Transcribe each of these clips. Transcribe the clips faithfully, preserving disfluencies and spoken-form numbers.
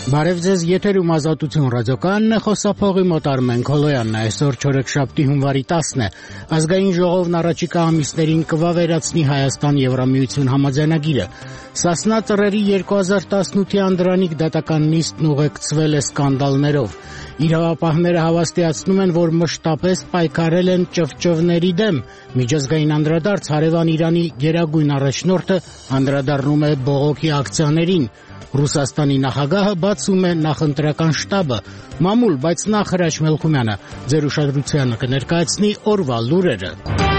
Բարև ձեզ, եթերում Ազատություն ռադիոկայանն է, խոսափողի մոտ Արմեն Քոլոյանն է, այսօր չորեքշաբթի հունվարի տասն է, ազգային ժողովն առաջիկա ամիսներին կվավերացնի Հայաստան-Եվրամիություն համաձայնագիրը, Սասնա ծռերի երկու հազար տասնութի անդրանիկ դատական նիստն ուղեկցվել է սկանդալներով, իրավապահները հավաստիացնում են, որ մշտապես պայքարել են ճվճվների դեմ, միջազգային անդրադարձ հարևան Իրանի գերագույն առաջնորդը անդրադառնում է բողոքի ակցիաներին, Ռուսաստանի նախագահը բացում է նախընտրական շտաբը, մամուլ, բայց նախ Հրաչ Մելքումյանը ձեր ուշադրությանը կներկայացնի օրվա լուրերը։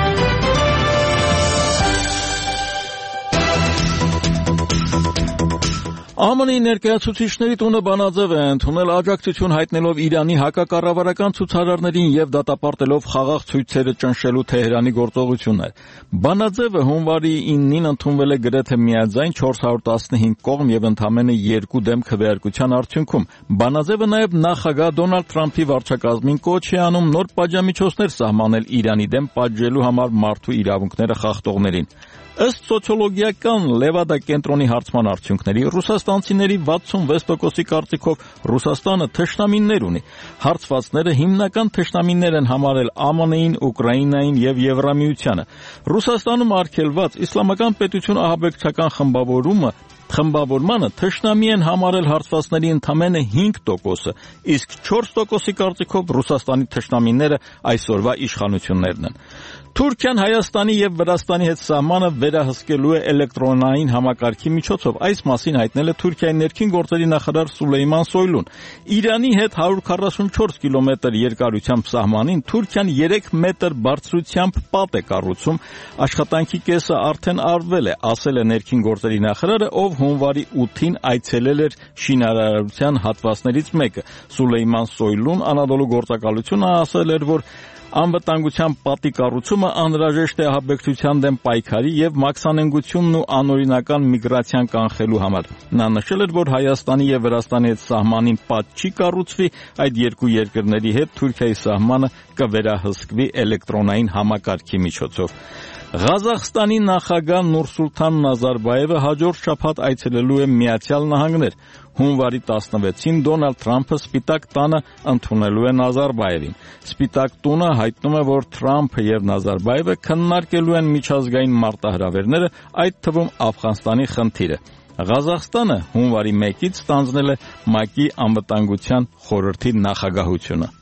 ԱՄՆ-ի ներկայացուցիչների տունը բանաձև է ընդունել աջակցություն հայտնելով Իրանի հակակառավարական ցուցարարներին եւ դատապարտելով խաղաղ ցույցերը ճնշելու Թեհրանի գործողությունը։ Բանաձևը հունվարի իննին ընդունվել է գրեթե միաձայն չորս հարյուր տասնհինգ կողմ եւ ընդամենը երկու դեմ քվեարկության արդյունքում։ Բանաձևը նաեւ նախագահ Դոնալդ Թրամփի վարչակազմին կոչ է անում նոր պատժամիջոցներ սահմանել Իրանի դեմ պատժելու համար մարդու իրավունքները խախտողներին։ Ըստ սոցիոլոգիական Լևադա կենտրոնի հարցման արդյունքների, ռուսաստանցիների վաթսունվեց տոկոսի կարծիքով Ռուսաստանը թշնամիներ ունի։ Հարցվածները հիմնական թշնամիներ են համարել ԱՄՆ-ին, Ուկրաինային եւ Եվրամիությանը։ Ռուսաստանում արգելված իսլամական պետություն ահաբեկչական խմբավորումը Խմբավորմանը թշնամի են համարել հարցվածների ընդամենը հինգ տոկոսը, իսկ չորս տոկոսի կարծիքով Ռուսաստանի թշնամիները այսօրվա իշխանություններն են։ Թուրքիան Հայաստանի եւ Վրաստանի հետ սահմանը վերահսկելու է էլեկտրոնային համակարգի միջոցով, այս մասին հայտնել է Թուրքիայի ներքին գործերի նախարար Սուլեյման Սոյլուն։ Իրանի հետ հարյուր քառասունչորս կիլոմետր երկարությամբ սահմանին Թուրքիան երեք մետր բարձրությամբ պատ է կառուցում, աշխատանքի կեսը արդեն արվել է, ասել է ներքին գործերի նախարարը, ով հունվարի ութին այցելել էր շինարարության հատվածներից մեկը։ Սուլեյման Սոյլուն Անադոլու գործակալությունը ասել էր, որ անվտանգության պատի կառուցումը անհրաժեշտ է ահաբեկչության դեմ պայքարի եւ մաքսանենգությունն ու անօրինական միգրացիան կանխելու համար։ Նա նշել էր, որ Հայաստանի եւ Վրաստանի հետ սահմանին պատ չի կառուցվի, այդ երկու երկրների հետ Թուրքիայի սահմանը կվերահսկվի էլեկտրոնային համակարգի միջոցով։ Ղազախստանի նախագահ Նուրսուլթան Նազարբայևը հաջորդ շաբաթ այցելելու է Միացյալ Նահանգներ։ Հունվարի տասնվեցին Դոնալդ Թրամփը Սպիտակ տանը ընդունելու է Նազարբայևին։ Սպիտակ տունը հայտնում է, որ Թրամփը եւ Նազարբայևը քննարկելու են միջազգային մարտահրավերները, այդ թվում Աֆղանստանի խնդիրը։ Ղազախստանը հունվարի մեկից ստանձնել է ՄԱԿ-ի անվտանգության խորհրդի նախագահությունը։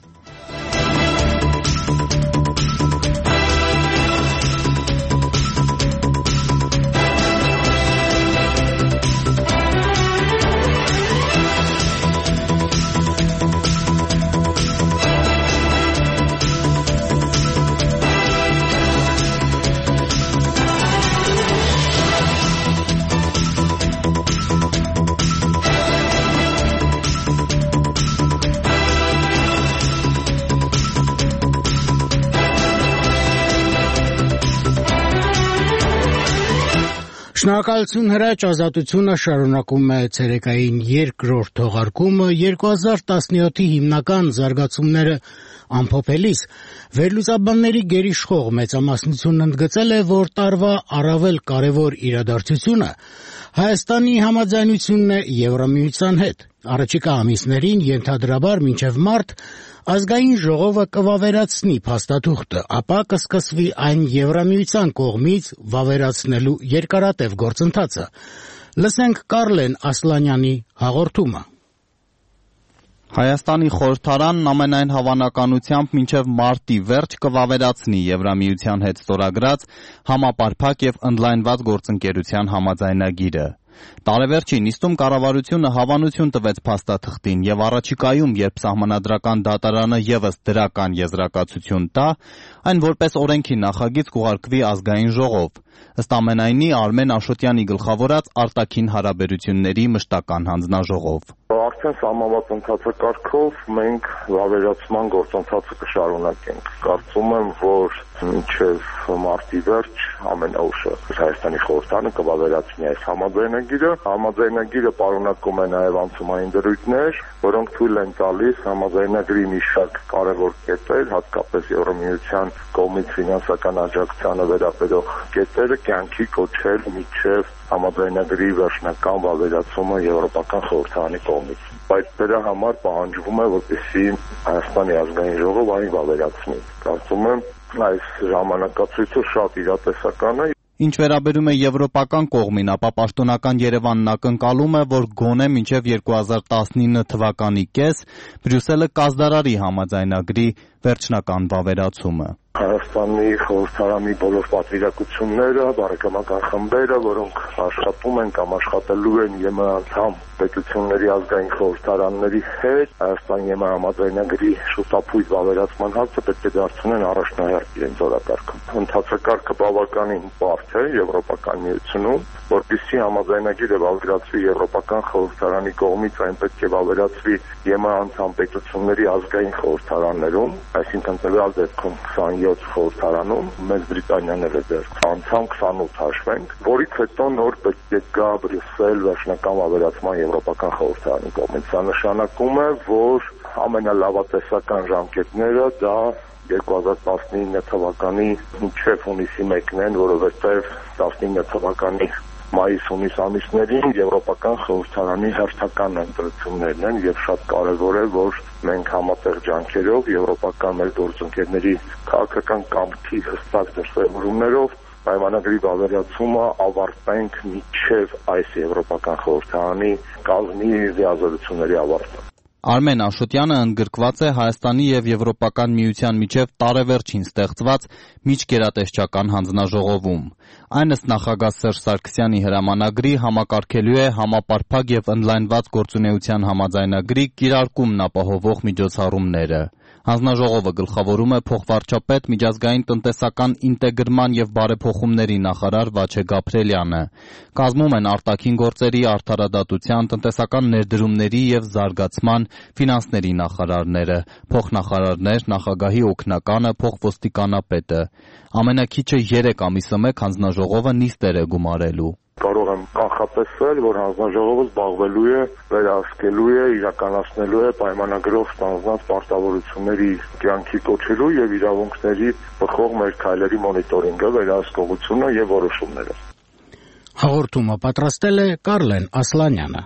Շնորհակալություն Հրաչ, Ազատությունը շարունակում է ցերեկային երկրորդ թողարկումը, երկու հազար տասնյոթի հիմնական զարգացումները ամփոփելիս վերլուծաբանների գերիշխող մեծամասնությունն ընդգծել է, որ տարվա առավել կարևոր իրադարձությունը Հայաստանի համաձայնությունն է Եվրամիության հետ։ Առաջիկա ամիսներին ենթադրաբար մինչև մարտ ազգային ժողովը կվավերացնի փաստաթուղթը, ապա կսկսվի այն Եվրամիության կողմից վավերացնելու երկարատև գործընթացը։ Լսենք Կարլեն Ասլանյանի հաղորդումը։ Հայաստանի խորհրդարանն ամենայն հավանականությամբ մինչև մարտի վերջ կվավերացնի Եվրամիության հետ ստորագրած համապարփակ եւ ընդլայնված գործընկերության համաձայնագիրը։ Տարեվերջի նիստում կառավարությունը հավանություն տվեց փաստաթղթին եւ առաջիկայում, երբ սահմանադրական դատարանը եւս դրական եզրակացություն տա, այն որպես օրենքի նախագիծ կուղարկվի ազգային ժողով։ Ըստ ամենայնի Արմեն Աշոտյանի գլխավորած արտաքին հարաբերությունների մշտական հանձնաժողով։ Արդեն սահմանված ընթացակարգով մենք վավերացման գործընթացը կշարունակենք։ Կարծում եմ, որ մինչև մարտի վերջ ամենաուշը Հայաստանի խորհրդարանը կվավերացնի այս համաձայնագիրը։ Համաձայնագիրը պարունակում է նաև անցումային դրույթներ, որոնք թույլ են տալիս համաձայնագրի մի շարք կարևոր կետեր, հատկապես Եվրամիության կողմից ֆինանսական աջակցությանը վերաբերող կետերը կյանքի կոչել մինչև համաձայնագրի վերջնական վավերացումը Եվրոպական խորհրդարանի կողմից։ Բայց դրա համար պահանջվում է, որպեսզի Հայաստանի ազգային ժողով այն վավերացնի։ Կարծում եմ, այս ժամանակացույցը շատ իրատեսական է։ Ինչ վերաբերում է եվրոպական կողմին, ապա պաշտոնական Երևանն ակնկալում է, որ գոնե մինչև երկու հազար տասնինը թվականի կես Բրյուսելը կազդարարի համաձայնագրի վերջնական վավերացումը։ Հայաստանի խորհրդարանի բոլոր պատվիրակությունները, բարեկամական խմբերը, որոնք աշխատում են կամ աշխատելու են ԵՄ անդամ պետությունների ազգային խորհրդարանների հետ, Հայաստանի ԵՄ համաձայնագրի շուտապույտ վավերացման հարցը պետք է դարձնեն առաջնահերթ իրենց օրակարգում։ Ընթացակարգը բավականին բարդ է Եվրոպական միությունում, որպեսզի համաձայնագիրը վավերացվի Եվրոպական խորհրդարանի կողմից, այն պետք է վավերացվի ԵՄ անդամ պետությունների ազգային խորհրդարաններում, այսինքն տվյալ դեպքում քսաներկու խորհրդարանում, Մեծ Բրիտանիան էլ է դեռ անդամ քսանութ հաշվենք, որից հետո նոր պետք է գա Բրյուսել վերջնական վավերացման Եվրոպական խորհրդարանի կողմից։ Սա նշանակում է, որ ամենալավատեսական ժամկետները դա երկու հազար տասնինը թվականի մինչև հունիսի մեկն են, որովհետև տասնինը թվականի մայիս-հունիս ամիսներին Եվրոպական խորհրդարանի հերթական ընտրություններն են եւ շատ կարեւոր է, որ մենք համատեղ ջանքերով եվրոպական մեր գործընկերների քաղաքական կամքի հստակ դրսևորումներով պայմանագրի վավերացումը ավարտենք մինչև այս Եվրոպական խորհրդարանի կազմի լիազորությունների ավարտը։ Արմեն Աշոտյանը ընդգրկված է Հայաստանի եւ Եվրոպական միության միջև տարեվերջին ստեղծված միջգերատեսչական հանձնաժողովում։ Այն ըստ նախագահ Սերժ Սարգսյանի հրամանագրի համակարգելու է համապարփակ եւ ընդլայնված գործունեության համաձայնագրի կիրարկումն ապահովող միջոցառումները։ Հանձնաժողովը գլխավորում է փոխվարչապետ, միջազգային տնտեսական ինտեգրման եւ բարեփոխումների նախարար Վաչե Գաբրելյանը։ Կազմում են արտաքին գործերի, արդարադատության, տնտեսական ներդրումների եւ զարգացման, ֆինանսների նախարարները, փոխնախարարներ, նախագահի օգնականը, փոխոստիկանապետը։ Ամենակիչը երեք ամիսը մեկ հանձնաժողովը նիստեր է գումարելու։ Կարող եմ կանխատեսել, որ հանձնաժողովը զբաղվելու է, վերահսկելու է, իրականացնելու է պայմանագրով ստանձնած պարտավորությունների կյանքի կոչելու եւ իրավունքների բխող մեր քայլերի մոնիտորինգը, վերահսկողությունը եւ որոշումները։ Հաղորդումը պատրաստել է Կարլեն Ասլանյանը։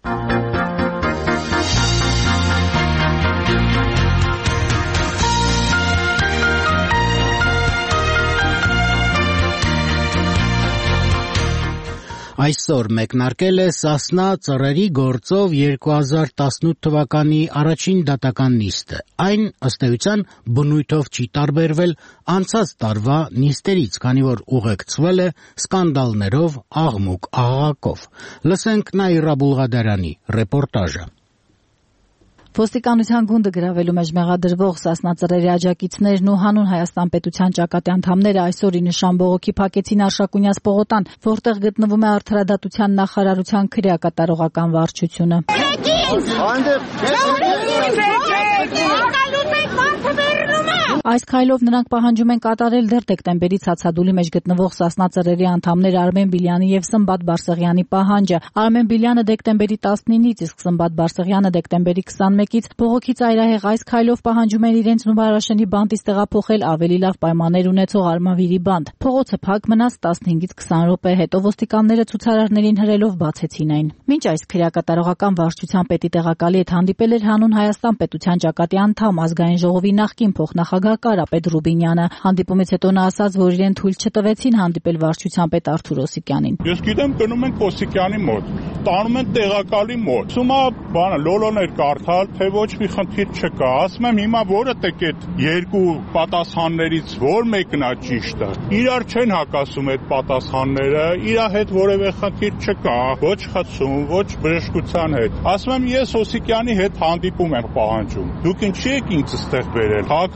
Այսօր մեկնարկել է Սասնա ծռերի գործով երկու հազար տասնութ թվականի առաջին դատական նիստը։ Այն, ըստ էության, բնույթով չի տարբերվել անցած տարվա նիստերից, քանի որ ուղեկցվել է սկանդալներով, աղմուկ-աղաղակով։ Լսենք Նաիրա Բուլղադարյանի ռեպորտաժը։ Ոստիկանության գունդը գրավելու մեջ մեղադրվող Սասնա ծռերի աջակիցներն ու հանուն Հայաստան պետության ճակատի անդամները այսօր ի նշան բողոքի փակեցին Արշակունյաց պողոտան, որտեղ գտնվում է Արդարադատության նախարարության քրեակատարողական վարչությունը։ Այս քայլով նրանք պահանջում են կատարել դեռ դեկտեմբերից հացադուլի մեջ գտնվող Սասնա ծռերի անդամներ Արմեն Բիլյանի եւ Սմբատ Բարսեղյանի պահանջը։ Արմեն Բիլյանը դեկտեմբերի տասնինից, իսկ Սմբատ Բարսեղյանը դեկտեմբերի քսանմեկից բողոքի ծայրահեղ այս քայլով պահանջում են իրենց Նուբարաշենի բանտից տեղափոխել ավելի լավ պայմաններ ունեցող Արմավիրի բանտ։ Փողոցը փակ մնաց տասնհինգից քսան րոպե, հետո ոստիկանները ցուցարարներին հրելով բացեցին այն։ Մինչ այս քրեակատարողական վարչության պետի տեղակալի հետ հանդիպել էր հանուն Հայաստան պետության ճակատի անդամ ազգային ժողովի նախկին փոխնախագահ Կարապետ Ռուբինյանը։ Հանդիպումից հետո նա ասաց, որ իրեն թույլ չտվեցին հանդիպել վարչության պետ Արթուր Օսիկյանին։ Ես գիտեմ, գնում ենք Օսիկյանի մոտ, տանում են տեղակալի մոտ։ Սումա բանը լոլոներ կարդալ, թե ոչ մի խնդիր չկա։ Ասում եմ հիմա որը տեք այդ երկու պատասխաններից որ մեկն է ճիշտը։ Իրար չեն հակասում այդ պատասխանները, իրա հետ որևէ խնդիր չկա, ոչ խցում, ոչ բժշկության հետ։ Ասում եմ ես Օսիկյանի հետ հանդիպում եմ պահանջում։ Դուք ինչի եք ինձ ստեղ բերել։ Քաղաքավարություն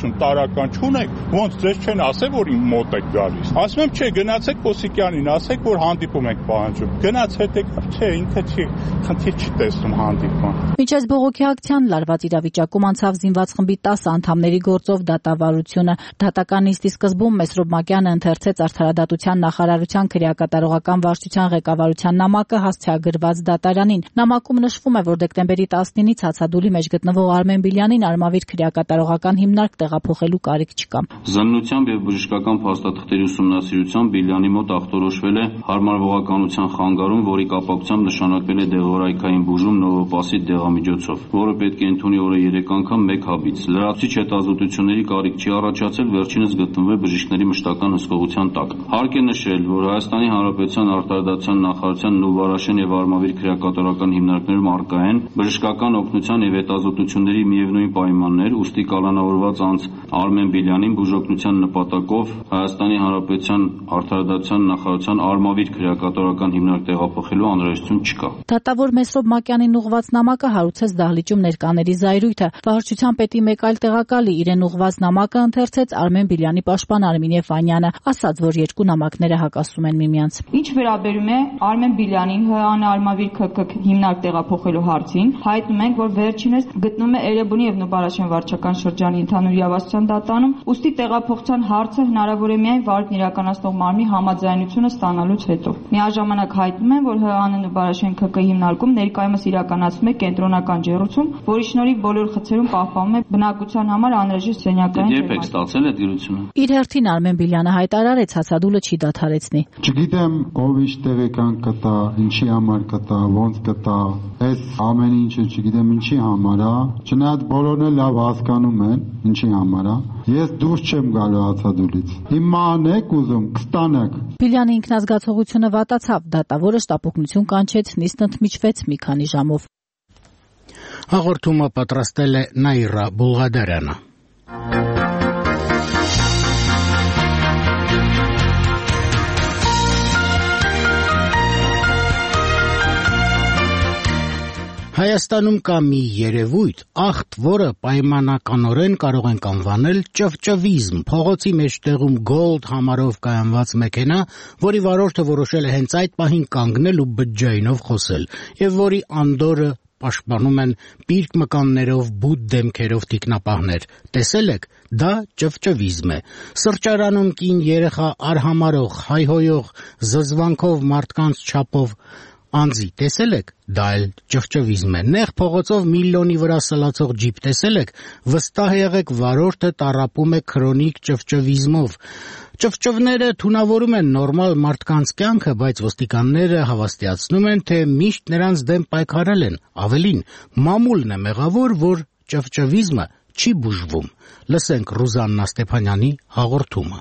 յուրաքանչյուրություն տարական չունեք, ոնց ձեզ չեն ասել, որ իմ մոտ եք գալիս։ Ասում եմ, չէ, գնացեք Պոսիկյանին, ասեք, որ հանդիպում եք պահանջում։ Գնաց հետ եք, չէ, ինքը չի, խնդիր չի տեսնում հանդիպման։ Միջև բողոքի ակցիան լարված իրավիճակում անցավ զինված խմբի տասը անդամների գործով դատավարությունը։ Դատական նիստի սկզբում Մեսրոբ Մակյանը ընթերցեց Արդարադատության նախարարության քրեակատարողական վարչության ղեկավարության նամակը հասցեագրված դատարանին։ Նամակում նշվում է, որ դեկտեմբերի տասնինից հացադուլի մեջ գտնվող Արմեն Բիլյանին Արմավիր քրեակատարողական հիմնարկ տեղափոխելու կարիք չկա։ Զննությամբ եւ բժշկական փաստաթղթերի ուսումնասիրությամբ Բիլյանի մոտ ախտորոշվել է հարմարվողականության խանգարում, որի կապակցությամբ նշանակվել է դեղորայքային բուժում նովոպասիդ դեղամիջոցով, որը պետք է ընդունի օրը երեք անգամ մեկ հաբից։ Լրացուցիչ հետազոտությունների կարիք չի առաջացել, վերջինս գտնվում է բժիշկների մշտական հսկողության տակ։ Հարկ է նշել, որ Հայաստանի Հանրապետության Արտարադատության նախարարության ու Վարաշեն եւ Արմավիր քրեակատարական հիմնարկներում առկա են բժշկական օգնության եւ հետազոտությունների միևնույն պայմաններ, ուստի կալանավորված անձ Արմեն Բիլյանին բուժօգնության նպատակով Հայաստանի Հանրապետության Արտարադատության նախարարության Արմավիր քրեակատարական հիմնարկ տեղափոխելու անհրաժեշտություն չկա։ Դատավոր Մեսրոբ Մակյանին ուղղված նամակը հարուցեց դահլիճում ներկաների զայրույթը։ Վարչության պետի մեկ այլ տեղակալի իրեն ուղղված նամակը ընթերցեց Արմեն Բիլյանի պաշտպան Արմինե Ֆանյանը, ասաց, որ երկու նամակները հակասում են միմյանց։ Ինչ վերաբերում է Արմեն Բիլյանին ՀԱՆ Արմավիր ՔՔ հիմնարկ տեղափոխելու հարցին, հայտնում ենք, որ վերջինս գտնվում է Էրեբունի եւ Նուբարաշեն վարչական շրջանի ընդհանուր իրավասության դատարանում, ուստի տեղափոխության հարցը հնարավոր է միայն վարքն իրականացնող մարմնի համաձայնությունը ստանալուց հետո։ Միաժամանակ հայտնում են, որ ՀԱՆ Նուբարաշեն ՔՔ հիմնարկում ներկայումս իրականացվում է կենտրոնական ջեռուցում, որի շնորհիվ բոլոր խցերում պահպանվում է բնակության համար անհրաժեշտ սենյակային ջերմություն։ Երբ եք ստացել այդ դրությունը։ Իր հերթին Արմեն Բիլյանը հայտարարեց, հացադուլը չի դադարեցնի։ Չգիտեմ ով ինչ տեղեկան կտա, ինչի համար կտա, ոնց կտա, այս ամեն ինչը չգիտեմ ինչի համար է, չնայած բոլորն էլ լավ հասկանում են ինչի համար է։ Ես դուրս չեմ գալու հացադուլից։ Հիմա անեք ուզում, կստանաք։ Բիլյանի ինքնազգացողությունը վատացավ, դատավորը շտապօգնություն կանչեց, նիստն ընդմիջվեց մի քանի ժամով։ Հաղորդումը պատրաստել է Նաիրա Բուլղադարյանը։ Հայաստանում կա մի երևույթ, աղտ, որը պայմանականորեն կարող ենք անվանել ճվճվիզմ, փողոցի մեջտեղում գոլդ համարով կայանված մեքենա, որի վարորդը որոշել է հենց այդ պահին կանգնել ու բջջայինով խոսել, եւ որի անդորը պաշտպանում են պիրկ մկաններով, բութ դեմքերով տիկնապահներ։ Տեսել եք, դա ճվճվիզմ է։ Սրճարանում կին երեխա արհամարող, հայհոյող, զզվանքով մարդկանց չափով անձի տեսել եք, դա էլ ճվճվիզմ է։ Նեղ փողոցով միլիոնի վրա սլացող ջիպ տեսել եք, վստահ եղեք, վարորդը տառապում է քրոնիկ ճվճվիզմով։ Ճվճվները թունավորում են նորմալ մարդկանց կյանքը, բայց ոստիկանները հավաստիացնում են, թե միշտ նրանց դեմ պայքարել են։ Ավելին, մամուլն է մեղավոր, որ ճվճվիզմը չի բուժվում։ Լսենք Ռուզաննա Ստեփանյանի հաղորդումը։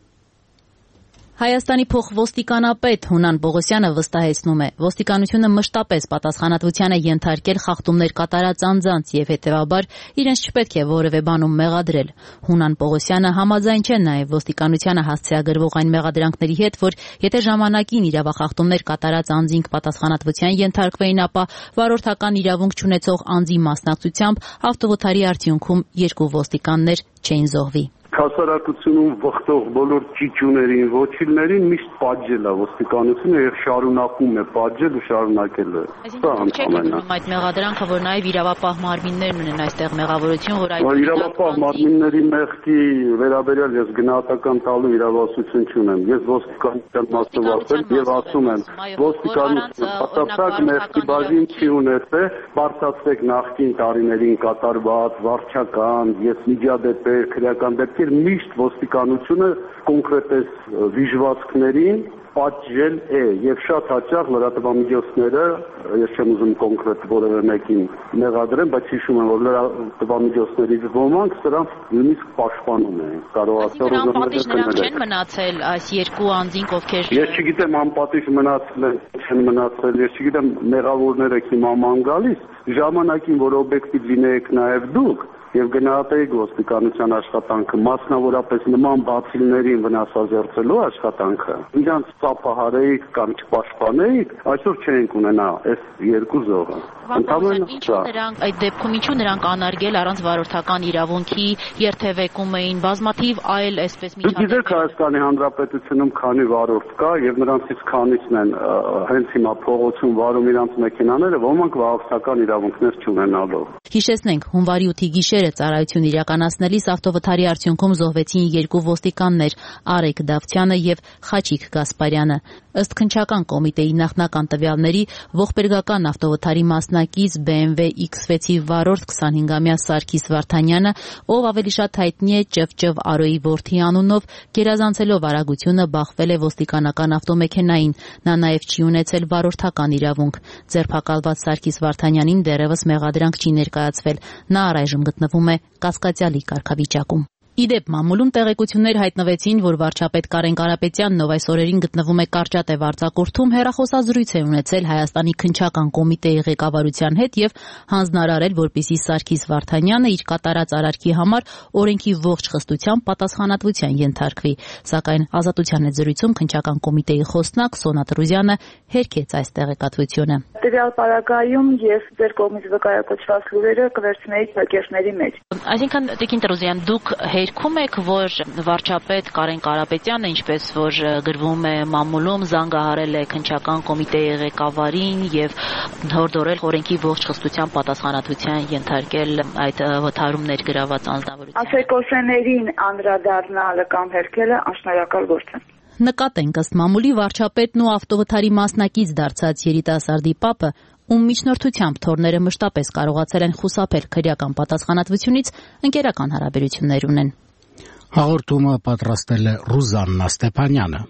Հայաստանի փոխոստիկանապետ Հունան Պողոսյանը վստահեցնում է, ոստիկանությունը մշտապես պատասխանատվության է ենթարկել խախտումներ կատարած անձանց եւ հետեւաբար իրենց չպետք է որևէ բանում մեղադրել։ Հունան Պողոսյանը համաձայն չէ նաեւ ոստիկանությանը հասցեագրվող այն մեղադրանքների հետ, որ եթե ժամանակին իրավախախտումներ կատարած անձինք պատասխանատվության ենթարկվեին, ապա վարորդական իրավունք չունեցող անձի մասնակցությամբ ավտովթարի արդյունքում երկու ոստիկաններ չէին զոհվի։ Հասարակությունում վխտող բոլոր ճիճուներին, ոչիլներին միշտ պատժել է ոստիկանությունը եւ շարունակում է պատժել ու շարունակել է։ Սա ընդհանրապես այդ մեղադրանքը, որ նաեւ իրավապահ մարմիններն ունեն այստեղ մեղավորություն, որ այդ իրավապահ մարմինների մեղքի վերաբերյալ ես գնահատական տալու իրավասություն չունեմ։ Ես ոստիկանության մասնավորել եւ ասում եմ, ոստիկանությունը պատասխան մեղքի բաժին չի ունեցել, բարձրացրեք նախկին տարիներին կատարված վարչական, ես միջադեպեր, քրեական դեպքեր միշտ ոստիկանությունը կոնկրետ վիժվածքներին պատժել է եւ շատ հաճախ լրատվամիջոցները, ես չեմ ուզում կոնկրետ որևէ մեկին մեղադրեմ, բայց հիշում եմ, որ լրատվամիջոցներից ոմանք սրանց նույնիսկ պաշտպանում են, կարողացել անպատիժ նրանք չեն մնացել այս երկու անձինք, ովքեր Ես չգիտեմ անպատիժ մնացել են, չեն մնացել, ես չգիտեմ մեղավորները հիմա ման գալիս, ժամանակին որ օբյեկտիվ լինեք նաեւ դուք եւ գնահատեիք ոստիկանության աշխատանքը, մասնավորապես նման բացիլներին վնասազերծելու աշխատանքը, իրանց ծափահարեիք կամ չպաշտպանեիք, այսօր չենք ունենա այս երկու զոհը։ Ինչու նրանք այդ դեպքում ինչու նրանք անարգել առանց վարորդական իրավունքի երթևեկում էին բազմաթիվ այլ այսպես միջադեպեր։ Գիտեք Հայաստանի Հանրապետությունում քանի վարորդ կա եւ նրանցից քանիսն են հենց հիմա փողոցում վարում իրանց մեքենաները, ոմանք վարորդական իրավունքներ չունենալով։ Հիշեցնենք, հունվարի ութի գիշերը ծառայություն իրականացնելիս ավտովթարի արդյունքում զոհվեցին երկու ոստիկաններ՝ Արեգ Դավթյանը եւ Խաչիկ Գասպարյանը։ Ըստ քննչական կոմիտեի նախնական տվյալների, ողբերգական ավտովթարի մասնակից B M W X վեցի վարորդ քսանհինգամյա Սարգիս Վարդանյանը, ով ավելի շատ հայտնի է Ճվճվ Արոյի որդի անունով, գերազանցելով արագությունը բախվել է ոստիկանական ավտոմեքենային։ Նա նաև չի ունեցել վարորդական իրավունք։ Ձերբակալված Սարգիս Վարդանյանին դեռևս մեղադրանք չի ներկայացվել։ Նա առայժմ գտնվում է կասկածյալի կարգավիճակում։ Իդեպ մամուլում տեղեկություններ հայտնվեցին, որ վարչապետ Կարեն Կարապետյանն, ով այս օրերին գտնվում է Կարճատև արձակուրդում, հեռախոսազրույց է ունեցել Հայաստանի քննչական կոմիտեի ղեկավարության հետ եւ հանձնարարել, որպեսզի Սարգիս Վարդանյանը իր կատարած արարքի համար օրենքի ողջ խստությամբ պատասխանատվության ենթարկվի։ Սակայն Ազատության հետ զրույցում քննչական կոմիտեի խոսնակ Սոնա Տրուզյանը հերքեց այս տեղեկատվությունը։ Տվյալ պարագայում ես ձեր կողմից վկայակոչված լուրերը կվերցնեի փակերների մեջ։ Այսինքն, Տիկին Տրուզյան, դուք հերքում եք, որ վարչապետ Կարեն Կարապետյանը, ինչպես որ գրվում է մամուլում, զանգահարել է քննչական կոմիտեի ղեկավարին եւ հորդորել օրենքի ողջ խստությամբ պատասխանատվության ենթարկել այդ վթարում ներգրաված անձնավորին։ Ասեկոսեներին անդրադառնալը կամ հերքելը անշնորհակալ գործ է։ Նկատենք, ըստ մամուլի, վարչապետն ու ավտովթարի մասնակից դարձած երիտասարդի պապը, ում միջնորդությամբ թորները մշտապես կարողացել են խուսափել քրեական պատասխանատվությունից, ընկերական հարաբերություններ ունեն։ Հաղորդումը պատրաստել է Ռուզաննա Ստեփանյանը։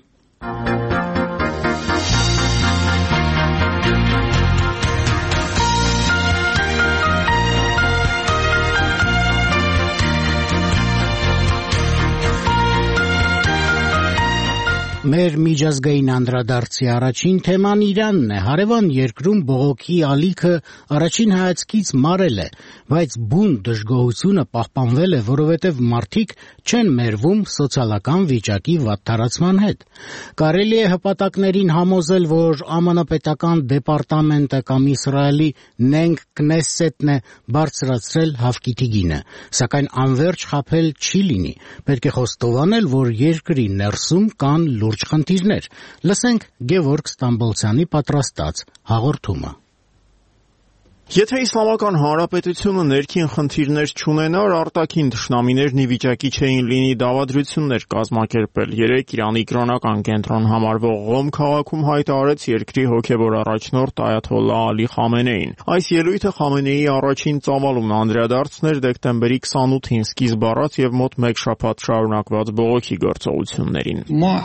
Մեր միջազգային անդրադարձի առաջին թեման Իրանն է։ Հարևան երկրում բողոքի ալիքը առաջին հայացքից մարել է, բայց բուն դժգոհությունը պահպանվել է, որովհետև մարդիկ չեն մերվում սոցիալական վիճակի վատթարացման հետ։ Կարելի է հպատակներին համոզել, որ Ամն պետական դեպարտամենտը կամ Իսրայելի Նենք Քնեսեթն է բարձրացրել հավկիթի գինը, սակայն անվերջ խաբել չի լինի։ Պետք է խոստովանել, որ երկրի ներսում կան լուրջ խնդիրներ։ Լսենք Գևորգ Ստամբոլցյանի պատրաստած հաղորդումը։ Եթե Իսլամական Հանրապետությունը ներքին խնդիրներ չունենար, արտաքին թշնամիներն ի վիճակի չէին լինի դավադրություններ կազմակերպել։ Երեկ Իրանի կրոնական կենտրոն համարվող Ղոմ քաղաքում հայտարարեց երկրի հոգևոր առաջնորդ Այաթոլլահ Ալի Խամենեին։ Այս ելույթը Խամենեիի առաջին ծավալումն անդրադարձներ դեկտեմբերի քսանութին սկիզբ առած եւ մոտ մեկ շաբաթ շարունակված բողոքի գործողություններին։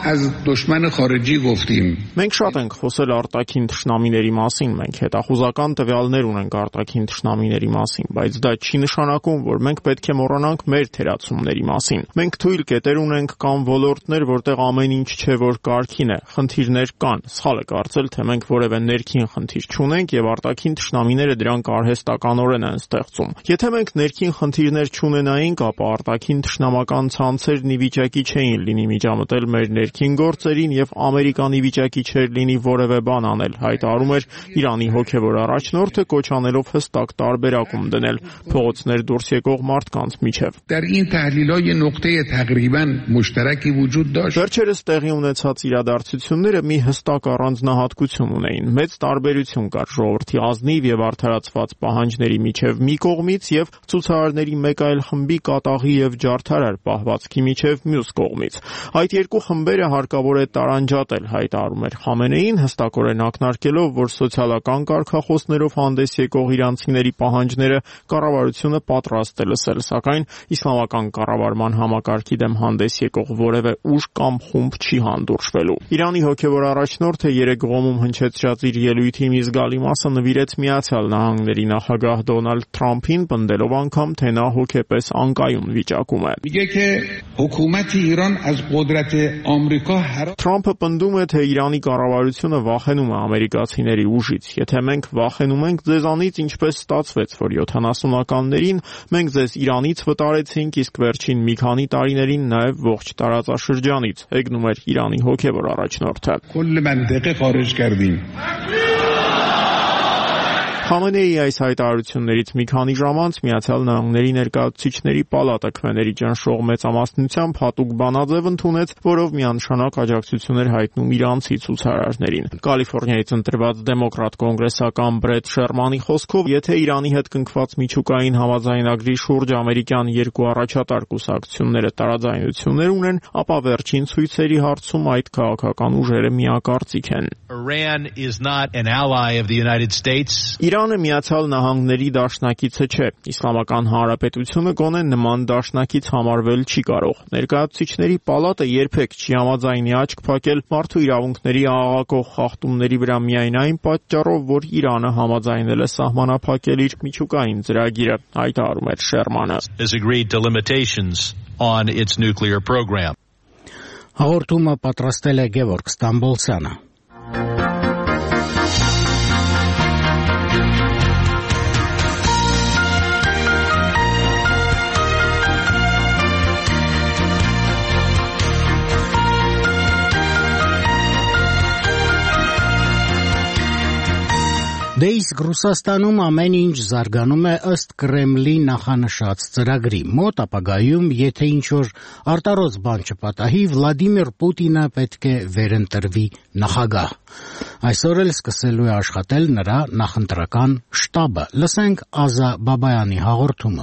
Մենք շատ ենք խոսել արտաքին թշնամիների մասին, մենք հետախուզական տվյալներ ունենք արտաքին թշնամիների մասին, բայց դա չի նշանակում, որ մենք պետք է մոռանանք մեր թերացումների մասին։ Մենք թույլ կետեր ունենք կամ ոլորտներ, որտեղ ամեն ինչ չէ, որ կարգին է, խնդիրներ կան։ Սխալ է կարծել, թե մենք որևէ ներքին խնդիր չունենք եւ արտաքին թշնամիները դրանք արհեստականորեն են ստեղծում։ Եթե մենք ներքին խնդիրներ չունենայինք, ապա արտաքին թշնամական ցանցերն ի վիճակի չէին լինի միջամտել մեր ներքին գործերին եւ Ամերիկան ի վիճակի չէր լինի որևէ բան անել, հայտարարում էր Իրանի հոգևոր առաջնորդը, կոչ անելով հստակ տարբերակում դնել փողոցներ դուրս եկող մարդկանց միջև։ Վերջերս տեղի ունեցած իրադարձությունները մի հստակ առանձնահատկություն ունեին։ Մեծ տարբերություն կար ժողովրդի ազնիվ եւ արդարացված պահանջների միջև մի կողմից եւ ցուցարարների մեկ այլ խմբի կատաղի եւ ջարդարար պահվածքի միջև մյուս կողմից։ Այդ երկու խմբերը հարկավոր է տարանջատել, հայտարարում էր Խամենեին, հստակորեն ակնարկելով, որ սոցիալական կարգախոսներով հանդես եկող իրանցիների պահանջները կառավարությունը պատրաստ է լսել, սակայն իսլամական կառավարման համակարգի դեմ հանդես եկող որևէ ուժ կամ խումբ չի հանդուրժվելու։ Իրանի հոգևոր առաջնորդը երեկ Ղոմում հնչեցրած իր ելույթի մի զգալի մասը նվիրեց Միացյալ Նահանգների նախագահ Դոնալդ Թրամփին, պնդելով անգամ, թե նա հոգեպես անկայուն վիճակում է։ Թրամփը պնդում է, թե Իրանի կառավարությունը վախենում է ամերիկացիների ուժից։ Եթե մենք վախենում ենք, ձեզանից դրանից ինչպես ստացվեց, որ յոթանասունականներին մենք ձեզ Իրանից վտարեցինք, իսկ վերջին մի քանի տարիներին նաև ողջ տարածաշրջանից, հեգնում էր Իրանի հոգևոր առաջնորդը։ Խամենեիի այս հայտարարություններից մի քանի ժամ անց Միացյալ Նահանգների ներկայացուցիչների պալատը քվեների ճնշող մեծամասնությամբ հատուկ բանաձև ընդունեց, որով միանշանակ աջակցություն էր հայտնում իրանցի ցուցարարներին։ Կալիֆոռնիայից ընտրված դեմոկրատ կոնգրեսական Բրեդ Շերմանի խոսքով, եթե Իրանի հետ կնքված միջուկային համաձայնագրի շուրջ ամերիկյան երկու առաջատար կուսակցությունները տարաձայնություններ ունեն, ապա վերջին ցույցերի հարցում այդ քաղաքական ուժերը միակարծիք են։ Iran is not an ally of the United States. Իրանը Միացյալ Նահանգների դաշնակիցը չէ։ Իսլամական Հանրապետությունը գոնե նման դաշնակից համարվել չի կարող։ Ներկայացուցիչների պալատը երբեք չի համաձայնի աչք փակել մարդու իրավունքների աղաղակող խախտումների վրա միայն այն պատճառով, որ Իրանը համաձայնել է սահմանափակել իր միջուկային ծրագիրը, հայտարարում էր Շերմանը։ Has agreed to limitations on its nuclear program. Հաղորդումը պատրաստել է Գևորգ Ստամբոլցյանը։ Դե իսկ Ռուսաստանում ամեն ինչ զարգանում է ըստ Կրեմլի նախանշած ծրագրի։ Մոտ ապագայում, եթե ինչ-որ արտարոց բան չպատահի, Վլադիմիր Պուտինը պետք է վերընտրվի նախագահ։ Այսօր էլ սկսելու է աշխատել նրա նախընտրական շտաբը։ Լսենք Ազա Բաբայանի հաղորդումը։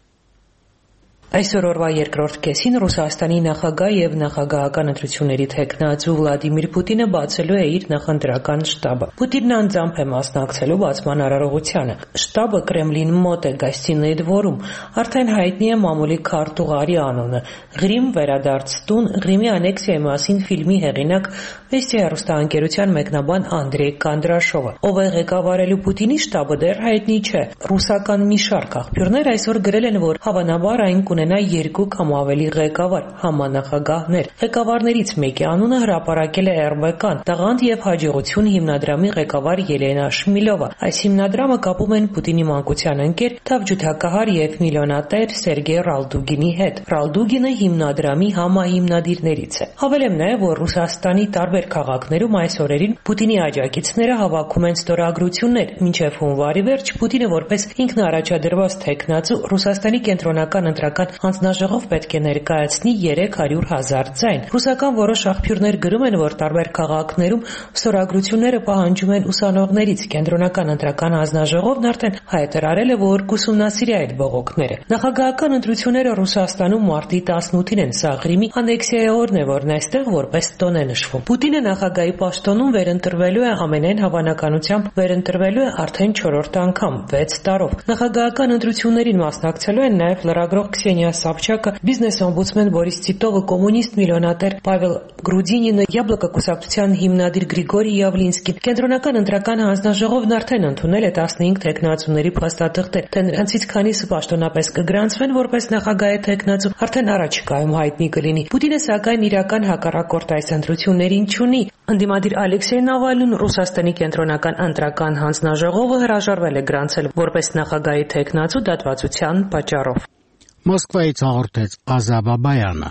Այսօր օրվա երկրորդ կեսին Ռուսաստանի նախագահ եւ նախագահական ընտրությունների թեկնածու Վլադիմիր Պուտինը բացելու է իր նախընտրական շտաբը։ Պուտինն անձամբ է մասնակցելու բացման արարողությանը։ Շտաբը Կրեմլին մոտ է Գոստինոյ դվորում, արդեն հայտնի է մամուլի քարտուղարի անունը։ Ղրիմ վերադարձ տուն Ղրիմի անեքսիայի մասին ֆիլմի հեղինակ Վեստի հեռուստաընկերության մեկնաբան Անդրեյ Կանդրաշովը, ով է ղեկավարելու Պուտինի շտաբը, դեռ հայտնի չէ։ Ռուսական մի շարք աղբյուրներ այսօր գրել են, որ հավանաբար այն կունենա երկու կամ ավելի ղեկավար, համանախագահներ։ Ղեկավարներից մեկի անունը հրապարակել է Er B K-ն, տաղանդ եւ հաջողություն հիմնադրամի ղեկավար Ելենա Շմիլովը։ Այս հիմնադրամը կապում են Պուտինի մանկության ընկեր, թավջութակահար եւ միլիոնատեր Սերգեյ Ռալդուգինի հետ։ Ռալդուգինը հիմնադրամի համահիմնադիրներից է։ Հավելեմ նաեւ, որ Ռուսաստանի տարբեր քաղաքներում այս օրերին Պուտինի աջակիցները հավաքում են ստորագրություններ։ Մինչև հունվարի վերջ Պուտինը որպես ինքնաառաջադրված թեկնածու Ռուսաստանի կենտրոնական ընտրական հանձնաժողով պետք է ներկայացնի երեք հարյուր հազար ձայն։ Ռուսական որոշ աղբյուրներ գրում են, որ տարբեր քաղաքներում ստորագրությունները պահանջում են ուսանողներից։ Կենտրոնական ընտրական հանձնաժողովն արդեն հայտարարել է, որ կուսումնասիրի այդ բողոքները։ Նախագահական ընտրությունները Ռուսաստանում մարտի տասնութին են։ Սա Ղրիմի անեքսիայի օրն է, որն այստեղ որպես տոն է նշվում։ Պուտինը նախագահի պաշտոնում վերընտրվելու է ամենայն հավանականությամբ վերընտրվելու է արդեն չորրորդ անգամ վեց տարով։ Նախագահական ընտրություններին մասնակցելու են նաև լրագրող Քսենիա Սաբչակը, բիզնես օմբուդսմեն Բորիս Տիտովը, կոմունիստ միլիոնատեր Պավել Գրուդինինը, Յաբլոկա կուսակցության հիմնադիր Գրիգորի Յավլինսկին։ Կենտրոնական ընտրական հանձնաժողովն արդեն ընդունել է տասնհինգ թեկնածուների փաստաթղթեր, թե նրանցից քանիսը պաշտոնապես կգրանցվեն որպես նախագահի թեկնածու, արդեն առաջիկայում հայտնի կլինի։ Պուտինը սակայն իրական հակառակորդ այս ընտրություններին չունի։ Ընդդիմադիր Ալեքսեյ Նավալնին Ռուսաստանի կենտրոնական ընտրական հանձնաժողովը հրաժարվել է գրանցել որպես նախագահի թեկնածու դատվածության պատճառով։ Մոսկվայից հաղորդեց Ազա Բաբայանը։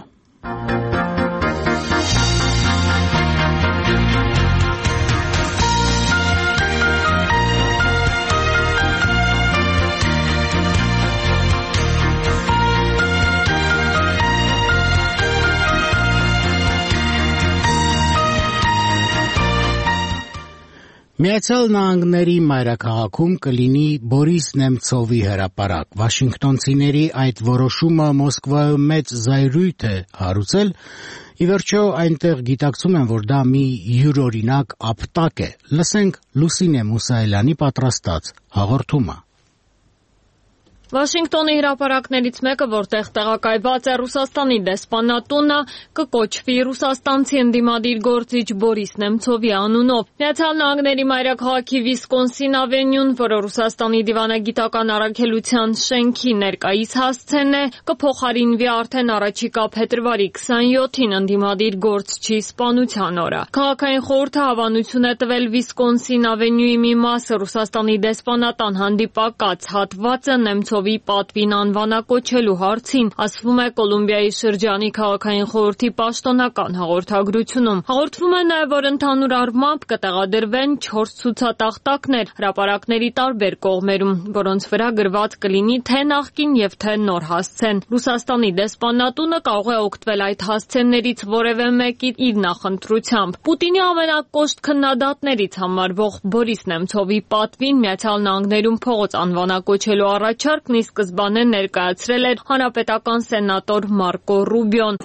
Միացյալ Նահանգների մայրաքաղաքում կլինի Բորիս Նեմցովի հրապարակ։ Վաշինգտոնցիների այդ որոշումը Մոսկվայում մեծ զայրույթ է հարուցել։ Ի վերջո այնտեղ գիտակցում են, որ դա մի յուրօրինակ ապտակ է։ Լսենք Լուսինե Մուսայելյանի պատրաստած հաղորդումը։ Վաշինգտոնի հրապարակներից մեկը, որտեղ տեղակայված է Ռուսաստանի դեսպանատունը, կկոչվի ռուսաստանցի ընդդիմադիր գործիչ Բորիս Նեմցովի անունով։ Միացյալ Նահանգների մայրաքաղաքի Վիսկոնսին ավենյուն, որը Ռուսաստանի դիվանագիտական առաքելության շենքի ներկայիս հասցեն է, կփոխարինվի արդեն առաջիկա փետրվարի քսանյոթին ընդդիմադիր գործչի սպանության օրը։ Քաղաքային խորհուրդը հավանություն է տվել Վիսկոնսին ավենյուի մի մասը Ռուսաստանի դեսպանատան հանդիպակաց հատվածը Նեմցովի պատվին անվանակոչելու հարցին, ասվում է Կոլումբիայի շրջանի քաղաքային խորհրդի պաշտոնական հաղորդագրությունում։ Հաղորդվում է նաև, որ ընդհանուր առմամբ կտեղադրվեն չորս ցուցատախտակներ հրապարակների տարբեր կողմերում, որոնց վրա գրված կլինի թե նախկին եւ թե նոր հասցեն։ Ռուսաստանի դեսպանատունը կարող է օգտվել այդ հասցեններից որևէ մեկի իր նախընտրությամբ։ Պուտինի ամենակոշտ քննադատներից համարվող Բորիս Նեմցովի պատվին Միացյալ Նահանգներում փողոց անվանակոչելու առաջարկն ի սկզբանե ներկայացրել էր հանրապետական սենատոր Մարկո Ռուբիոն։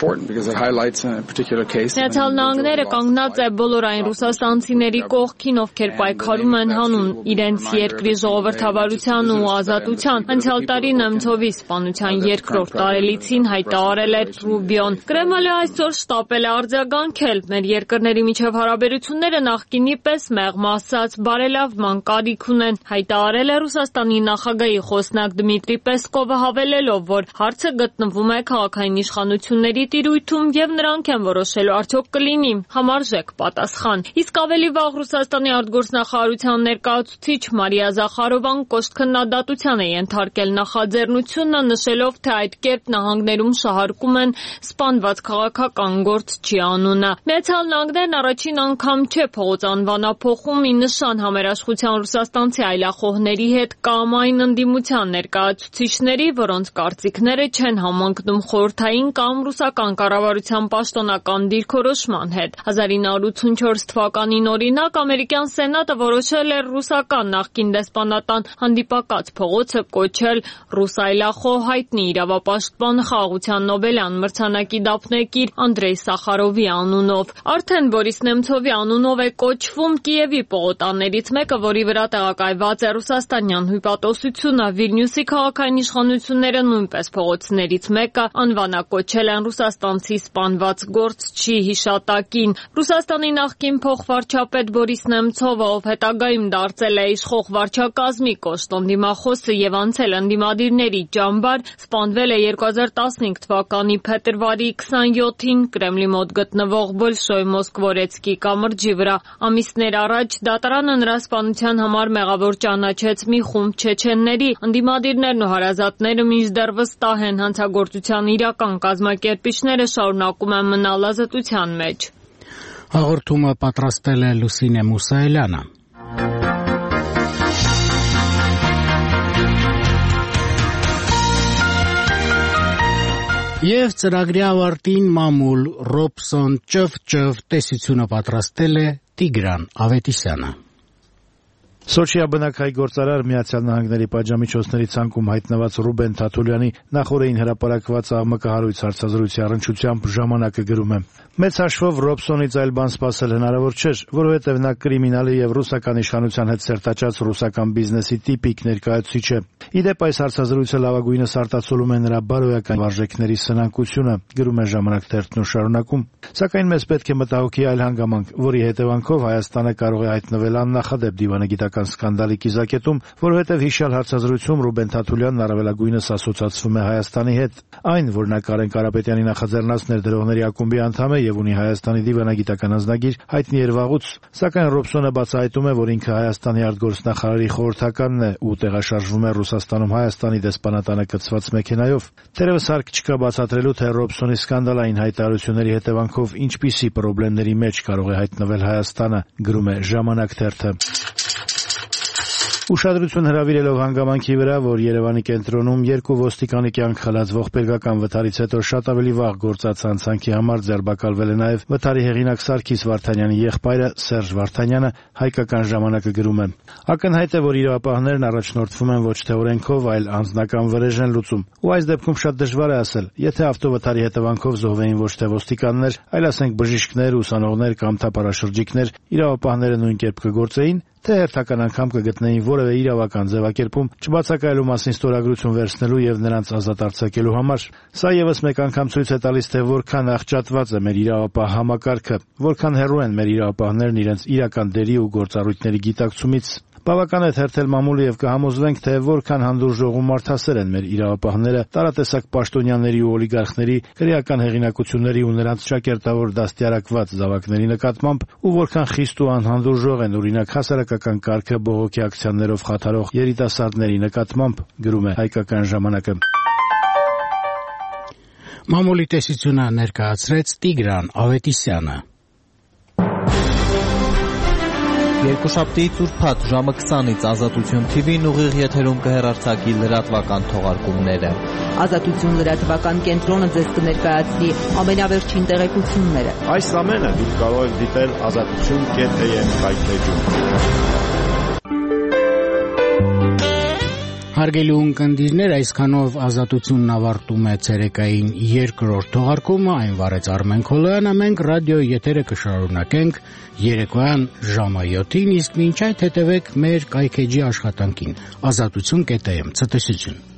Միացյալ Նահանգները կանգնած է բոլոր այն ռուսաստանցիների կողքին, ովքեր պայքարում են հանուն իրենց երկրի ժողովրդավարության ու ազատության։ Անցյալ տարի Նեմցովի սպանության երկրորդ տարելիցին հայտարարել էր Ռուբիոն։ Կրեմլը այսօր շտապել է արձագանքել։ Մեր երկրների միջև հարաբերությունները նախկինի պես մեղմ ասած բարելավման կարիք ունեն, հայտարարել է Ռուսաստանի նախագահի խոսնակ Դմիտրի Պեսկովը, հավելելով, որ հարցը գտնվում է քաղաքային իշխանությունների տիրույթում եւ նրանք են որոշելու արդյոք կլինի համարժեք պատասխան։ Իսկ ավելի վաղ Ռուսաստանի արտգործնախարարության ներկայացուցիչ Մարիա Զախարովան կոշտ քննադատության է ենթարկել նախաձեռնությունը, նշելով, թե այդ կերպ նահանգներում շահարկում են սպանված քաղաքական գործչի անունը։ Միացյալ Նահանգներն առաջին անգամ չէ փողոց անվանափոխում ի նշան համերաշխության ռուսաստանցի այլախոհների հետ կամ այն ընդդիմության ներկայացուցիչների, որոնց կարծիքները չեն համընկնում խորհրդային կամ ռուսական կառավարության պաշտոնական դիրքորոշման հետ։ հազար ինը հարյուր ութսունչորս թվականին օրինակ ամերիկյան սենատը որոշել էր ռուսական նախկին դեսպանատան հանդիպակաց փողոցը կոչել ռուս այլախոհ հայտնի իրավապաշտպան խաղաղության Նոբելյան մրցանակի դափնեկիր Անդրեյ Սախարովի անունով։ Արդեն Բորիս Նեմցովի անունով է կոչվում Կիևի պողոտաներից մեկը, որի վրա տեղակայված է ռուսաստանյան հյուպատոսությունը։ Վիլնյուսի քաղաքային իշխանությունները նույնպես փողոցներից մեկը անվանակոչել են ռուսաստանցի սպանված գործչի հիշատակին։ Ռուսաստանի նախկին փոխվարչապետ Բորիս Նեմցովը, ով հետագայում դարձել է իշխող վարչակազմի կոշտ ընդդիմախոսը եւ անցել ընդդիմադիրների ճամբար, սպանվել է երկու հազար տասնհինգ թվականի փետրվարի քսանյոթին Կրեմլի մոտ գտնվող Բոլշոյ Մոսկվորեցկի կամրջի վրա։ Ամիսներ առաջ դատարանը նրա սպանության համար մեղավոր ճանաչեց մի խումբ չեչենների։ Ընդդիմադիրներն ու հարազատները մինչդեռ վստահ են, հանցագործության իրական կազմակերպիչները շարունակում են մնալ ազատության մեջ։ Հաղորդումը պատրաստել է Լուսինե Մուսայելյանը։ Եվ ծրագրի ավարտին մամուլ Ռոբսոն ճվ-ճվ տեսությունը պատրաստել է Տիգրան Ավետիսյանը։ Սոչիա բնակայի գործարար Միացյալ Նահանգների պատժամիջոցների ցանկում հայտնված Ռուբեն Թաթուլյանի նախորդին հրապարակված աղմկահարույց հարցազրույցի առնչությամբ ժամանակը գրում է. Մեծ հաշվով Ռոբսոնից այլ բան սպասել հնարավոր չէր, որովհետև նա կրիմինալի եւ ռուսական իշխանության հետ սերտաճած ռուսական բիզնեսի տիպիկ ներկայացուցիչ է։ Իդեպ այս հարցազրույցը լավագույնս արտացոլում է նրա բարոյական վարժեքների սնանկությունը, գրում է Ժամանակ թերթն ու շարունակում։ Սակայն մեզ պետք է մտահոգի այլ հանգամանք, որի հետևանքով Հայաստանը կարող է հայտնվել աննախադեպ դիվանագիտական սկանդալի կիզակետում, որովհետև հիշյալ հարցազրույցում Ռուբեն Թաթուլյանն առավելագույնս ասոցացվում է Հայաստանի հետ։ Այն, որ նա Կարեն Կարապետյանի նախաձեռնած ներդրողների ակումբի անդամ է եւ ունի Հայաստանի դիվանագիտական անձնագիր, հայտնի էր վաղուց, սակայն Ռոբսոնը բացահայտում է, որ ինքը Հայաստանի արտգործնախարարի խորհրդականն է ու տեղաշարժվում է Ռուսաստանում Հայաստանի դեսպանատանը կցված մեքենայով։ Թերևս հարկ չկա բացատրելու, թե Ռոբսոնի սկանդալային հայտարարությունների հետևանքով ինչպիսի խնդիրների մեջ կարող է հայտնվել Հայաստանը, գրում է Ժամանակ թերթը։ Ուշադրություն հրավիրելով հանգամանքի վրա, որ Երևանի կենտրոնում երկու ոստիկանի կյանք խլած ողբերգական վթարից հետո շատ ավելի վաղ գործած հանցանքի համար ձերբակալվել է նաև վթարի հեղինակ Սարգիս Վարդանյանի եղբայրը Սերժ Վարդանյանը, հայկական ժամանակը գրում է. Ակնհայտ է, որ իրավապահներն առաջնորդվում են ոչ թե օրենքով, այլ անձնական վրեժ են լուծում։ Ու այս դեպքում շատ դժվար է ասել, եթե ավտովթարի հետևանքով զոհվեին ոչ թե ոստիկաններ, այլ ասենք բժիշկներ, ուսանողներ կամ թափառաշրջիկներ, իրավապահները նույն կերպ կգործեին, թե հերթական անգամ կգտնեին որևէ իրավական ձևակերպում չբացակայելու մասին ստորագրություն վերցնելու եւ նրանց ազատ արձակելու համար։ Սա եւս մեկ անգամ ցույց է տալիս, թե որքան աղճատված է մեր իրավապահ համակարգը, որքան հեռու են մեր իրավապահներն իրենց իրական դերի ու գործառույթների գիտակցումից։ Բավական է թերթել մամուլը եւ կհամոզվենք, թե որքան հանդուրժող ու մարդասեր են մեր իրավապահները տարատեսակ պաշտոնյաների ու օլիգարխների, քրեական հեղինակությունների ու նրանց շակերտավոր դաստիարակված զավակների նկատմամբ, ու որքան խիստ ու անհանդուրժող են օրինակ հասարակական կարգը բողոքի ակցիաներով խաթարող երիտասարդների նկատմամբ, գրում է Հայկական ժամանակը։ Մամուլի տեսությունը ներկայացրեց Տիգրան Ավետիսյանը։ Երկուշաբթիից ուրբաթ ժամը քսանից Ազատություն Թի Վին ուղիղ եթերում կհեռարձակի լրատվական թողարկումները։ Ազատություն լրատվական կենտրոնը ձեզ կներկայացնի ամենավերջին տեղեկությունները։ Այս ամենը դուք կարող եք դիտել ազատություն կետ է եմ կայքեջում։ Հարգելի ունկնդիրներ, այսքանով Ազատությունն ավարտում է ցերեկային երկրորդ թողարկումը, այն վարեց Արմեն Քոլոյանը, մենք ռադիո եթերը կշարունակենք երեկոյան ժամը յոթին, իսկ մինչ այդ հետևեք մեր կայքեջի աշխատանքին ազատություն կետ է եմ, ցտեսություն։